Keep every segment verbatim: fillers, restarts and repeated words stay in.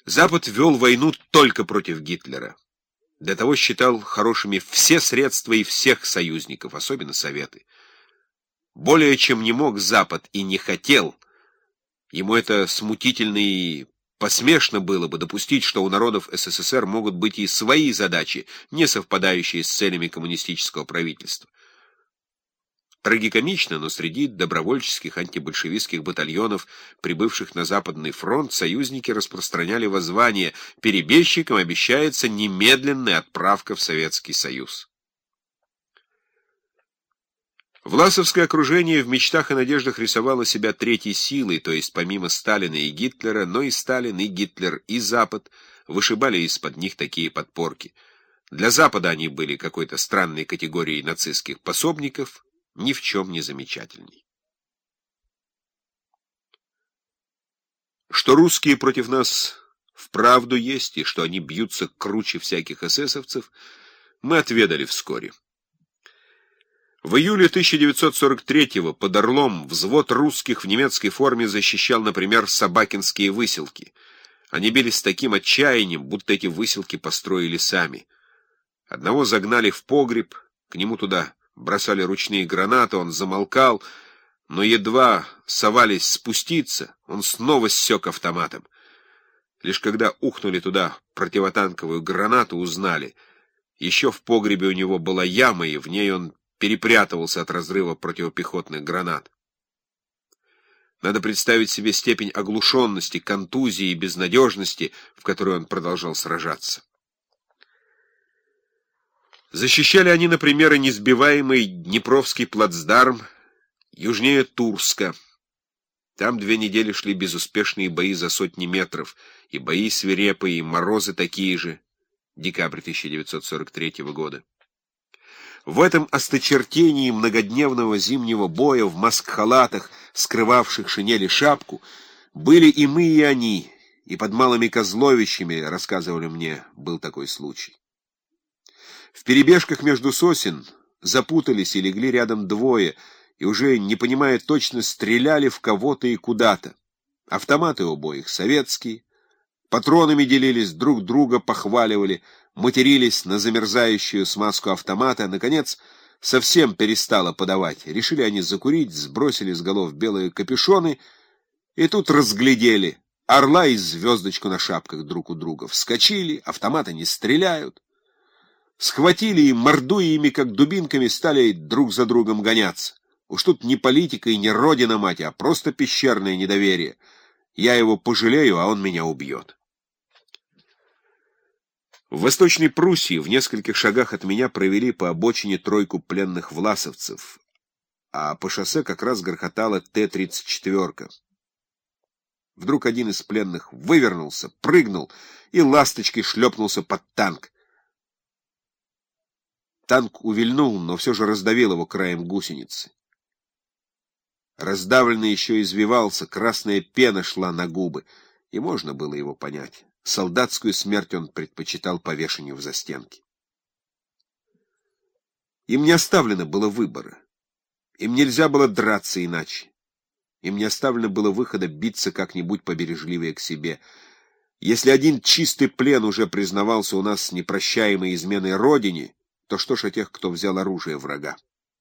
Запад вел войну только против Гитлера. Для того считал хорошими все средства и всех союзников, особенно Советы. Более чем не мог Запад и не хотел. Ему это смутительно и посмешно было бы допустить, что у народов СССР могут быть и свои задачи, не совпадающие с целями коммунистического правительства. Трагикомично, но среди добровольческих антибольшевистских батальонов, прибывших на Западный фронт, союзники распространяли воззвание: перебежчикам обещается немедленная отправка в Советский Союз. Власовское окружение в мечтах и надеждах рисовало себя третьей силой, то есть помимо Сталина и Гитлера, но и Сталин, и Гитлер, и Запад вышибали из-под них такие подпорки. Для Запада они были какой-то странной категорией нацистских пособников, ни в чем не замечательней. Что русские против нас вправду есть, и что они бьются круче всяких эсэсовцев, мы отведали вскоре. В июле тысяча девятьсот сорок третьего под Орлом взвод русских в немецкой форме защищал, например, Собакинские выселки. Они бились с таким отчаянием, будто эти выселки построили сами. Одного загнали в погреб, к нему туда бросали ручные гранаты, он замолкал, но едва совались спуститься, он снова ссек автоматом. Лишь когда ухнули туда противотанковую гранату, узнали. Еще в погребе у него была яма, и в ней он перепрятывался от разрыва противопехотных гранат. Надо представить себе степень оглушенности, контузии и безнадежности, в которой он продолжал сражаться. Защищали они, например, и несбиваемый Днепровский плацдарм южнее Турска. Там две недели шли безуспешные бои за сотни метров, и бои свирепые, и морозы такие же. Декабрь тысяча девятьсот сорок третьего года. В этом осточертении многодневного зимнего боя в маск-халатах, скрывавших шинели шапку, были и мы, и они, и под Малыми Козловичами, рассказывали мне, был такой случай. В перебежках между сосен запутались и легли рядом двое, и уже, не понимая точно, стреляли в кого-то и куда-то. Автоматы у обоих советские, патронами делились, друг друга похваливали, матерились на замерзающую смазку автомата, наконец, совсем перестало подавать. Решили они закурить, сбросили с голов белые капюшоны, и тут разглядели орла и звездочку на шапках друг у друга. Вскочили, автоматы не стреляют. Схватили и, мордуя ими, как дубинками, стали друг за другом гоняться. Уж тут не политика и не родина мать, а просто пещерное недоверие. Я его пожалею, а он меня убьет. В Восточной Пруссии в нескольких шагах от меня провели по обочине тройку пленных власовцев, а по шоссе как раз грохотала Т тридцать четыре. Вдруг один из пленных вывернулся, прыгнул и ласточкой шлепнулся под танк. Танк увильнул, но все же раздавил его краем гусеницы. Раздавленный еще извивался, красная пена шла на губы, и можно было его понять. Солдатскую смерть он предпочитал повешению в застенке. Им не оставлено было выбора. Им нельзя было драться иначе. Им не оставлено было выхода биться как-нибудь побережливее к себе. Если один чистый плен уже признавался у нас непрощаемой изменой родине, то что ж о тех, кто взял оружие врага?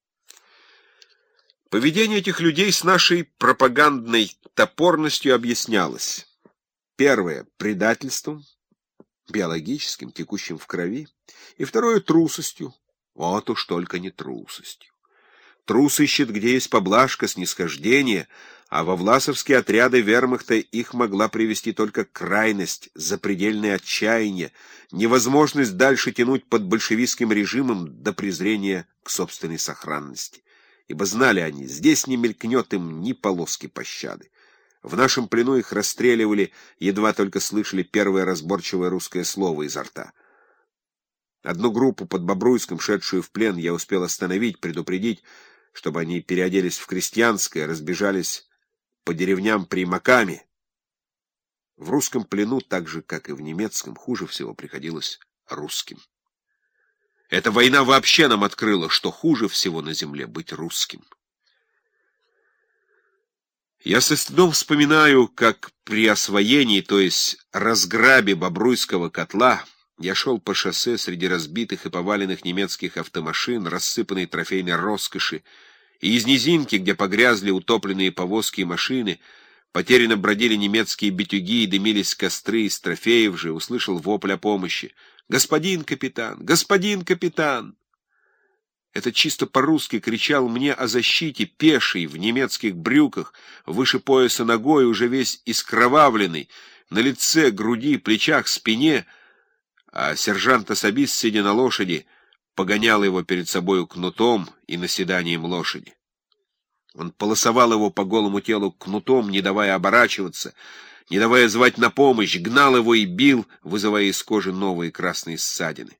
Поведение этих людей с нашей пропагандной топорностью объяснялось. Первое — предательством, биологическим, текущим в крови, и второе — трусостью. Вот уж только не трусостью. Трус ищет, где есть поблажка, снисхождение, а во власовские отряды вермахта их могла привести только крайность, запредельное отчаяние, невозможность дальше тянуть под большевистским режимом до презрения к собственной сохранности. Ибо знали они, здесь не мелькнет им ни полоски пощады. В нашем плену их расстреливали, едва только слышали первое разборчивое русское слово изо рта. Одну группу под Бобруйском, шедшую в плен, я успел остановить, предупредить, чтобы они переоделись в крестьянское, разбежались по деревням примаками. В русском плену, так же, как и в немецком, хуже всего приходилось русским. Эта война вообще нам открыла, что хуже всего на земле быть русским. Я со стыдом вспоминаю, как при освоении, то есть разграбе Бобруйского котла, я шел по шоссе среди разбитых и поваленных немецких автомашин, рассыпанной трофейной роскоши, и из низинки, где погрязли утопленные повозки и машины, потерянно бродили немецкие битюги и дымились костры из трофеев же, услышал вопль о помощи. «Господин капитан! Господин капитан!» Это чисто по-русски кричал мне о защите пеший в немецких брюках, выше пояса ногой, уже весь искровавленный, на лице, груди, плечах, спине, а сержант-особист, сидя на лошади, погонял его перед собою кнутом и наседанием лошади. Он полосовал его по голому телу кнутом, не давая оборачиваться, не давая звать на помощь, гнал его и бил, вызывая из кожи новые красные ссадины.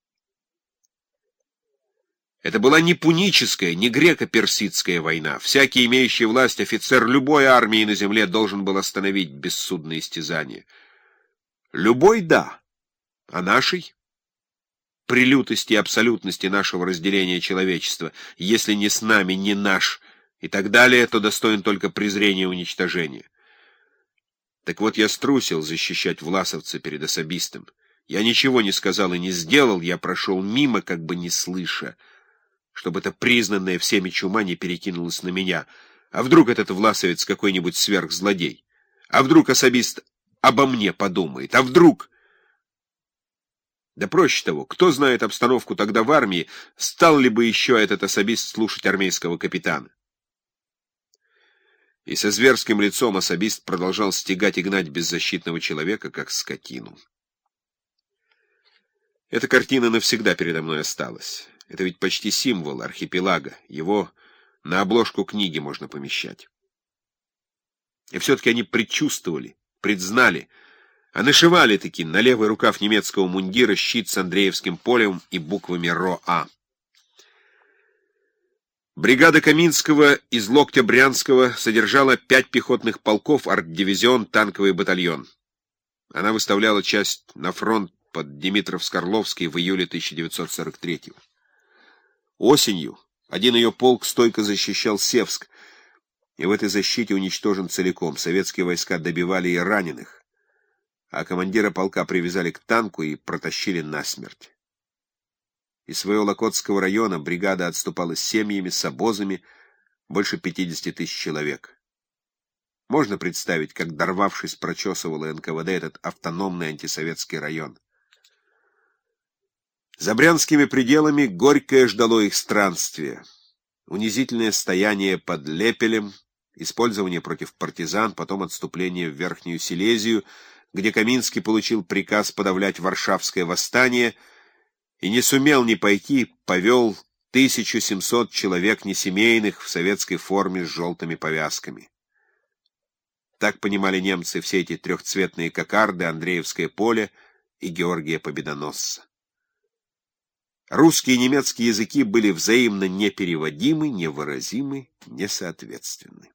Это была не пуническая, не греко-персидская война. Всякий, имеющий власть офицер любой армии на земле, должен был остановить бессудное истязание. Любой — да, а нашей? При лютости и абсолютности нашего разделения человечества, если не с нами, не наш, и так далее, то достоин только презрения и уничтожения. Так вот, я струсил защищать власовца перед особистом. Я ничего не сказал и не сделал, я прошел мимо, как бы не слыша, чтобы эта признанная всеми чума не перекинулась на меня. А вдруг этот власовец какой-нибудь сверхзлодей? А вдруг особист обо мне подумает? А вдруг... Да проще того, кто знает обстановку тогда в армии, стал ли бы еще этот особист слушать армейского капитана? И со зверским лицом особист продолжал стегать и гнать беззащитного человека, как скотину. Эта картина навсегда передо мной осталась. Это ведь почти символ архипелага. Его на обложку книги можно помещать. И все-таки они предчувствовали, предзнали, а нашивали-таки на левый рукав немецкого мундира щит с Андреевским полем и буквами РОА. Бригада Каминского из Локтя Брянского содержала пять пехотных полков, арт-дивизион, танковый батальон. Она выставляла часть на фронт под Димитров-Скорловский в июле тысяча девятьсот сорок третьего. Осенью один ее полк стойко защищал Севск, и в этой защите уничтожен целиком. Советские войска добивали и раненых, а командира полка привязали к танку и протащили насмерть. Из своего Локотского района бригада отступала с семьями, с обозами, больше пятидесяти тысяч человек. Можно представить, как, дорвавшись, прочесывала эн ка вэ дэ этот автономный антисоветский район. За брянскими пределами горькое ждало их странствие. Унизительное стояние под Лепелем, использование против партизан, потом отступление в Верхнюю Силезию, где Каминский получил приказ подавлять Варшавское восстание и не сумел не пойти, повел тысячу семьсот человек несемейных в советской форме с желтыми повязками. Так понимали немцы все эти трехцветные кокарды, Андреевское поле и Георгия Победоносца. Русские и немецкие языки были взаимно непереводимы, невыразимы, несоответственны.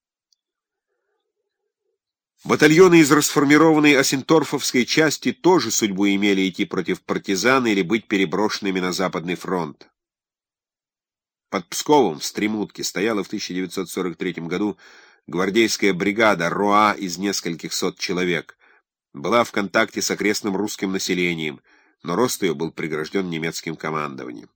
Батальоны из расформированной Осенторфовской части тоже судьбу имели идти против партизан или быть переброшенными на Западный фронт. Под Псковом в Стремутке стояла в тысяча девятьсот сорок третьем году гвардейская бригада РОА из нескольких сот человек. Была в контакте с окрестным русским населением, но рост ее был прегражден немецким командованием.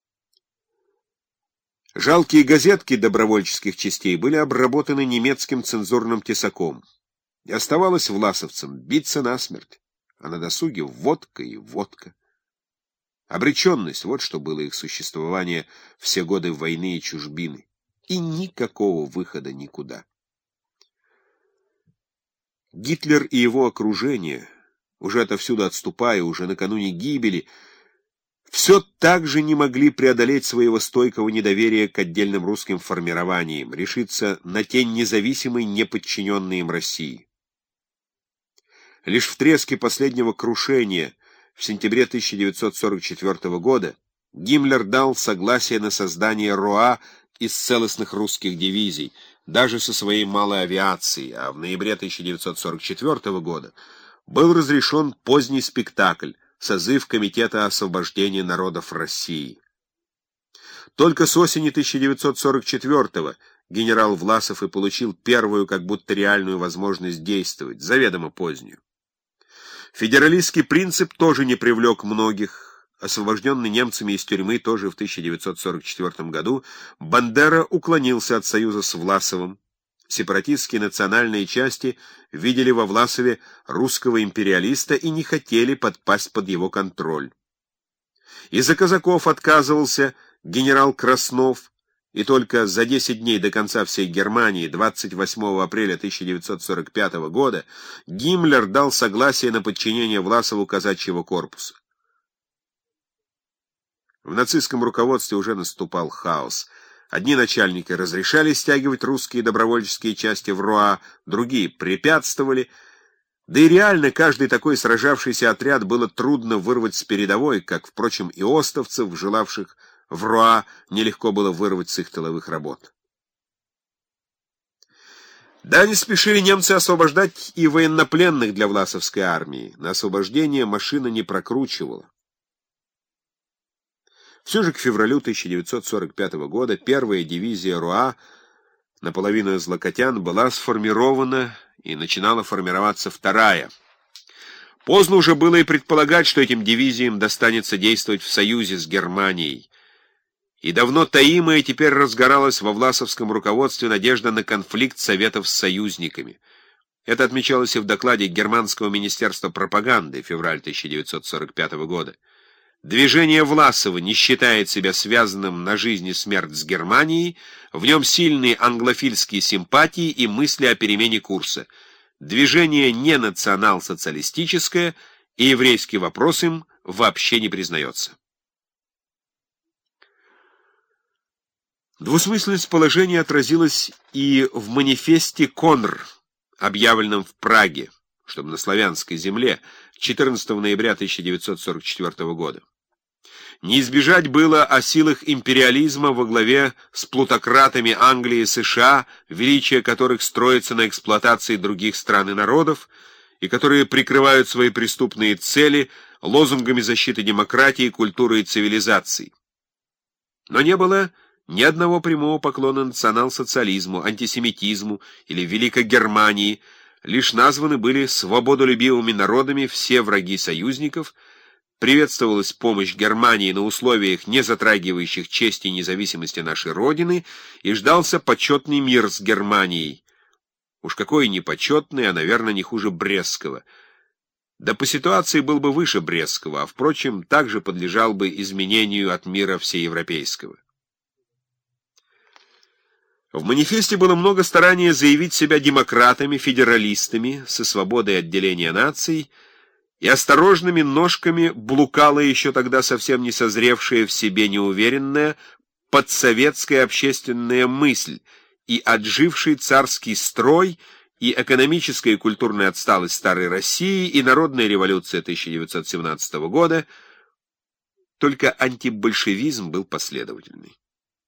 Жалкие газетки добровольческих частей были обработаны немецким цензурным тесаком. И оставалось власовцам биться насмерть, а на досуге водка и водка. Обреченность — вот что было их существование все годы войны и чужбины. И никакого выхода никуда. Гитлер и его окружение, уже отовсюду отступая, уже накануне гибели, все так же не могли преодолеть своего стойкого недоверия к отдельным русским формированиям, решиться на тень независимой, неподчиненной им России. Лишь в треске последнего крушения в сентябре тысяча девятьсот сорок четвёртого года Гиммлер дал согласие на создание РОА из целостных русских дивизий, даже со своей малой авиацией, а в ноябре тысяча девятьсот сорок четвёртого года был разрешен поздний спектакль — созыв Комитета освобождения народов России. Только с осени тысяча девятьсот сорок четвёртого генерал Власов и получил первую как будто реальную возможность действовать, заведомо позднюю. Федералистский принцип тоже не привлек многих. Освобожденный немцами из тюрьмы тоже в тысяча девятьсот сорок четвёртом году, Бандера уклонился от союза с Власовым. Сепаратистские национальные части видели во Власове русского империалиста и не хотели подпасть под его контроль. Из-за казаков отказывался генерал Краснов, и только за десять дней до конца всей Германии, двадцать восьмого апреля тысяча девятьсот сорок пятого года, Гиммлер дал согласие на подчинение Власову казачьего корпуса. В нацистском руководстве уже наступал хаос. Одни начальники разрешали стягивать русские добровольческие части в Руа, другие препятствовали. Да и реально каждый такой сражавшийся отряд было трудно вырвать с передовой, как, впрочем, и остовцев, желавших в Руа, нелегко было вырвать с их тыловых работ. Да, не спешили немцы освобождать и военнопленных для власовской армии. На освобождение машина не прокручивала. Все же к февралю тысяча девятьсот сорок пятого года первая дивизия Руа, наполовину из локотян, была сформирована, и начинала формироваться вторая. Поздно уже было и предполагать, что этим дивизиям достанется действовать в союзе с Германией. И давно таимая теперь разгоралась во власовском руководстве надежда на конфликт Советов с союзниками. Это отмечалось и в докладе Германского министерства пропаганды, февраль тысяча девятьсот сорок пятого года. Движение Власова не считает себя связанным на жизнь и смерть с Германией, в нем сильные англофильские симпатии и мысли о перемене курса. Движение не национал-социалистическое, и еврейский вопрос им вообще не признается. Двусмысленность положения отразилась и в манифесте Конр, объявленном в Праге, чтобы на славянской земле, четырнадцатого ноября тысяча девятьсот сорок четвёртого года. Не избежать было о силах империализма во главе с плутократами Англии и США, величие которых строится на эксплуатации других стран и народов, и которые прикрывают свои преступные цели лозунгами защиты демократии, культуры и цивилизации. Но не было ни одного прямого поклона национал-социализму, антисемитизму или Великой Германии, лишь названы были свободолюбивыми народами все враги союзников, приветствовалась помощь Германии на условиях, не затрагивающих чести и независимости нашей Родины, и ждался почетный мир с Германией. Уж какой непочетный, а, наверное, не хуже Брестского. Да по ситуации был бы выше Брестского, а, впрочем, также подлежал бы изменению от мира всеевропейского. В манифесте было много старания заявить себя демократами, федералистами, со свободой отделения наций, и осторожными ножками блукала еще тогда совсем не созревшая в себе неуверенная подсоветская общественная мысль, и отживший царский строй, и экономическая и культурная отсталость старой России, и народная революция тысяча девятьсот семнадцатого года. Только антибольшевизм был последовательный.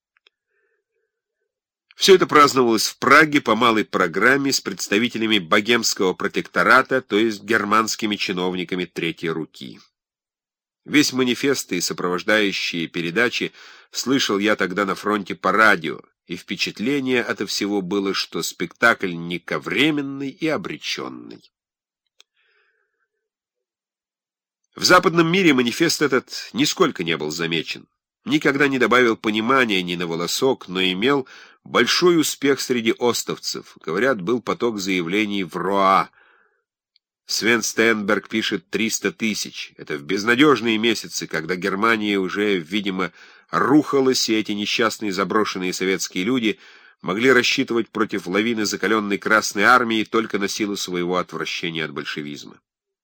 Все это праздновалось в Праге по малой программе с представителями богемского протектората, то есть германскими чиновниками третьей руки. Весь манифест и сопровождающие передачи слышал я тогда на фронте по радио, и впечатление от всего было, что спектакль нековременный и обреченный. В западном мире манифест этот нисколько не был замечен, никогда не добавил понимания ни на волосок, но имел большой успех среди остовцев. Говорят, был поток заявлений в Руа. Свен Стенберг пишет триста тысяч. Это в безнадежные месяцы, когда Германия уже, видимо, рухалась, и эти несчастные заброшенные советские люди могли рассчитывать против лавины закаленной Красной Армии только на силу своего отвращения от большевизма.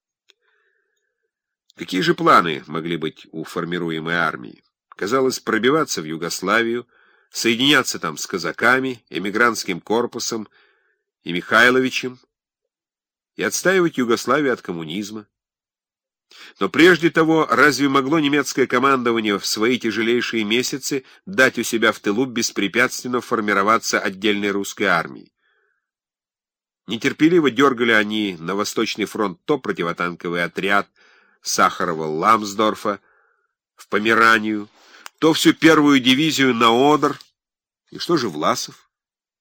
Какие же планы могли быть у формируемой армии? Казалось, пробиваться в Югославию, соединяться там с казаками, эмигрантским корпусом и Михайловичем и отстаивать Югославию от коммунизма. Но прежде того, разве могло немецкое командование в свои тяжелейшие месяцы дать у себя в тылу беспрепятственно формироваться отдельной русской армии? Нетерпеливо дергали они на Восточный фронт то противотанковый отряд Сахарова-Ламсдорфа в Померанию, то всю первую дивизию на Одер. И что же Власов?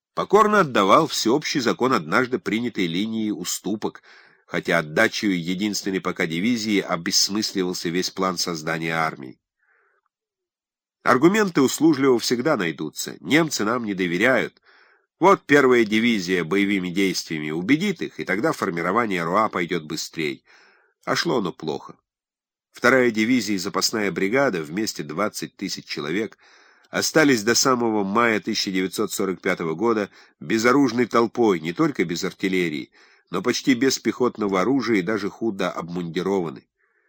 покорно отдавал всеобщий закон однажды принятой линии уступок, хотя отдачей единственной пока дивизии обессмысливался весь план создания армии. Аргументы услужливо всегда найдутся. Немцы нам не доверяют. Вот первая дивизия боевыми действиями убедит их, и тогда формирование РУА пойдет быстрее. А шло оно плохо. Вторая дивизия и запасная бригада, вместе двадцать тысяч человек, остались до самого мая тысяча девятьсот сорок пятого года безоружной толпой, не только без артиллерии, но почти без пехотного оружия и даже худо обмундированы.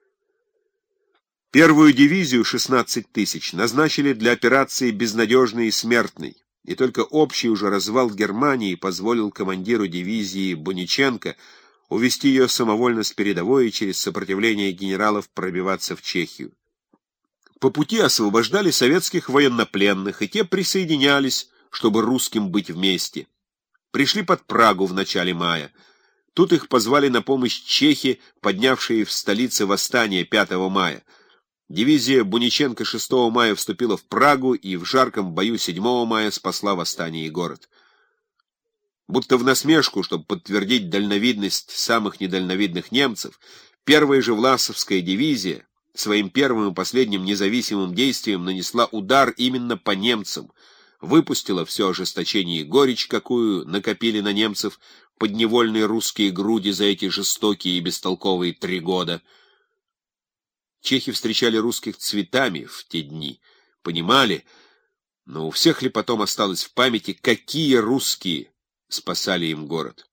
Первую дивизию, шестнадцать тысяч, назначили для операции «Безнадежный и смертный», и только общий уже развал Германии позволил командиру дивизии Буниченко увести ее самовольно с передовой и через сопротивление генералов пробиваться в Чехию. По пути освобождали советских военнопленных, и те присоединялись, чтобы русским быть вместе. Пришли под Прагу в начале мая. Тут их позвали на помощь чехи, поднявшие в столице восстание пятого мая. Дивизия Буниченко шестого мая вступила в Прагу и в жарком бою седьмого мая спасла восстание и город. Будто в насмешку, чтобы подтвердить дальновидность самых недальновидных немцев, первая же Власовская дивизия своим первым и последним независимым действием нанесла удар именно по немцам, выпустила все ожесточение и горечь, какую накопили на немцев подневольные русские груди за эти жестокие и бестолковые три года. Чехи встречали русских цветами в те дни, понимали, но у всех ли потом осталось в памяти, какие русские спасали им город?